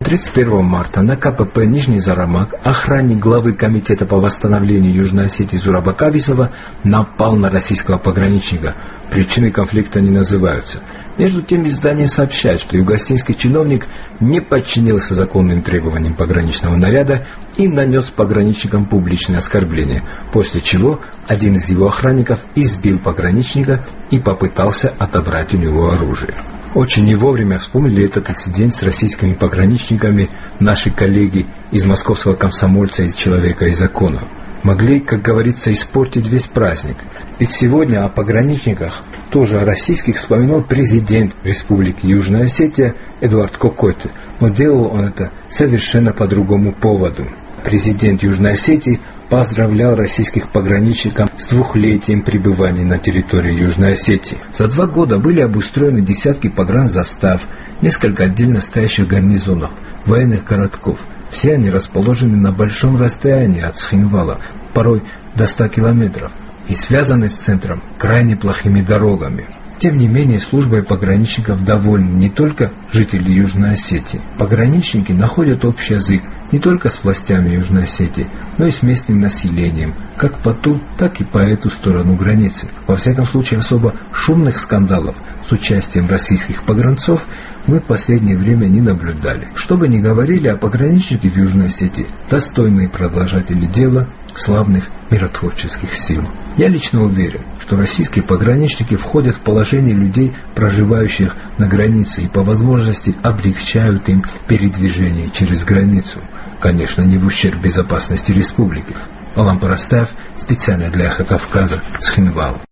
31 марта на КПП Нижний Зарамак охранник главы Комитета по восстановлению Южной Осетии Зураба Кабисова напал на российского пограничника. Причины конфликта не называются. Между тем издание сообщает, что югославский чиновник не подчинился законным требованиям пограничного наряда и нанес пограничникам публичное оскорбление, после чего один из его охранников избил пограничника и попытался отобрать у него оружие. Очень не вовремя вспомнили этот инцидент с российскими пограничниками наши коллеги из московского комсомольца и человека и закона. Могли, как говорится, испортить весь праздник. Ведь сегодня о пограничниках, тоже о российских, вспоминал президент Республики Южная Осетия Эдуард Кокойты, но делал он это совершенно по другому поводу. Президент Южной Осетии поздравлял российских пограничников с 2-летием пребывания на территории Южной Осетии. За 2 года были обустроены десятки погранзастав, несколько отдельно стоящих гарнизонов, военных городков. Все они расположены на большом расстоянии от Схинвала, порой до 100 километров, и связаны с центром крайне плохими дорогами. Тем не менее, службой пограничников довольны не только жители Южной Осетии. Пограничники находят общий язык не только с властями Южной Осетии, но и с местным населением, как по ту, так и по эту сторону границы. Во всяком случае, особо шумных скандалов с участием российских погранцов мы в последнее время не наблюдали. Что бы ни говорили о пограничнике в Южной Осетии, достойные продолжатели дела славных миротворческих сил. Я лично уверен, что российские пограничники входят в положение людей, проживающих на границе, и по возможности облегчают им передвижение через границу. Конечно, не в ущерб безопасности республики. Алан Парастаев, специально для Эхо Кавказа, Схинвал.